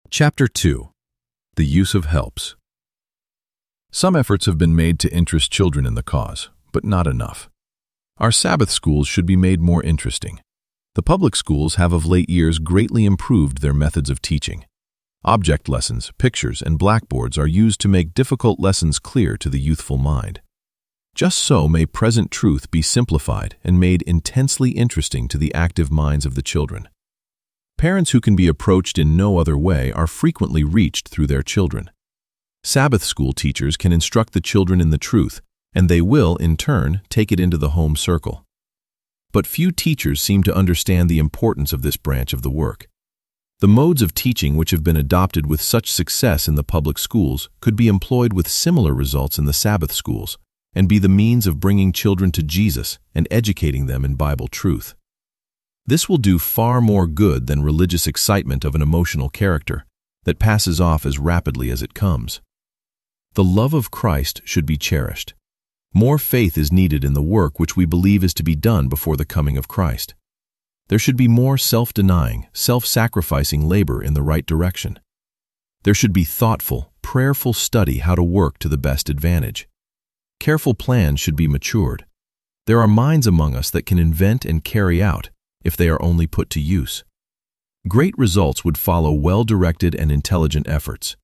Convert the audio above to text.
Chapter 2. The Use of Helps. Some efforts have been made to interest children in the cause, but not enough. Our Sabbath schools should be made more interesting. The public schools have of late years greatly improved their methods of teaching. Object lessons, pictures, and blackboards are used to make difficult lessons clear to the youthful mind. Just so may present truth be simplified and made intensely interesting to the active minds of the children. Parents who can be approached in no other way are frequently reached through their children. Sabbath school teachers can instruct the children in the truth, and they will, in turn, take it into the home circle. But few teachers seem to understand the importance of this branch of the work. The modes of teaching which have been adopted with such success in the public schools could be employed with similar results in the Sabbath schools, and be the means of bringing children to Jesus and educating them in Bible truth. This will do far more good than religious excitement of an emotional character that passes off as rapidly as it comes. The love of Christ should be cherished. More faith is needed in the work which we believe is to be done before the coming of Christ. There should be more self-denying, self-sacrificing labor in the right direction. There should be thoughtful, prayerful study how to work to the best advantage. Careful plans should be matured. There are minds among us that can invent and carry out if they are only put to use. Great results would follow well-directed and intelligent efforts.